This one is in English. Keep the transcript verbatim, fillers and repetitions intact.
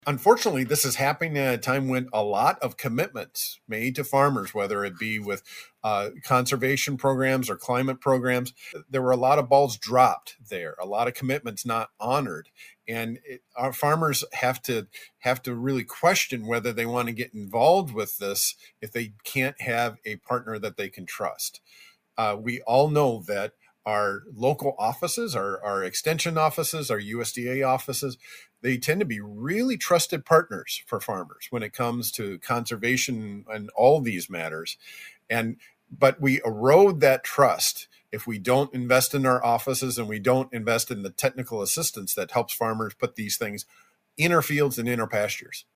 Unfortunately, this is happening at a time when a lot of commitments made to farmers, whether it be with uh, conservation programs or climate programs, there were a lot of balls dropped there, a lot of commitments not honored, and it, our farmers have to have to really question whether they want to get involved with this if they can't have a partner that they can trust. Uh, we all know that our local offices, our, our extension offices, our U S D A offices, they tend to be really trusted partners for farmers when it comes to conservation and all these matters. And but we erode that trust if we don't invest in our offices and we don't invest in the technical assistance that helps farmers put these things in our fields and in our pastures.